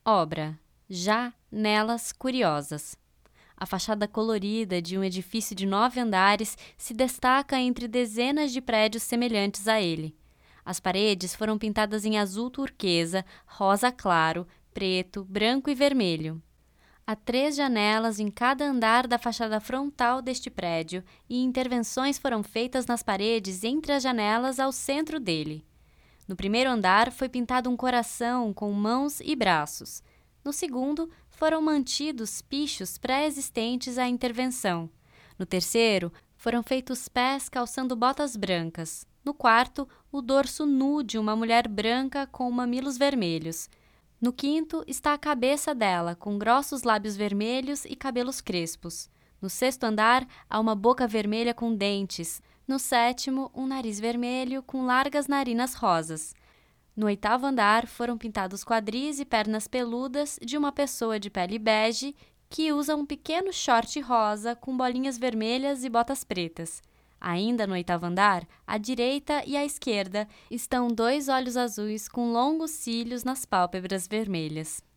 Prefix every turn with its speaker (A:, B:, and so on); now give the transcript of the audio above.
A: Obra Janelas Curiosas. A fachada colorida de um edifício de 9 andares se destaca entre dezenas de prédios semelhantes a ele. As paredes foram pintadas em azul turquesa, rosa claro, preto, branco e vermelho. Há 3 janelas em cada andar da fachada frontal deste prédio e intervenções foram feitas nas paredes entre as janelas ao centro dele. No primeiro andar foi pintado um coração com mãos e braços. No segundo, foram mantidos pichos pré-existentes à intervenção. No terceiro, foram feitos pés calçando botas brancas. No quarto, o dorso nu de uma mulher branca com mamilos vermelhos. No quinto, está a cabeça dela, com grossos lábios vermelhos e cabelos crespos. No sexto andar, há uma boca vermelha com dentes. No sétimo, um nariz vermelho com largas narinas rosas. No oitavo andar, foram pintados quadris e pernas peludas de uma pessoa de pele bege que usa um pequeno short rosa com bolinhas vermelhas e botas pretas. Ainda no oitavo andar, à direita e à esquerda, estão 2 olhos azuis com longos cílios nas pálpebras vermelhas.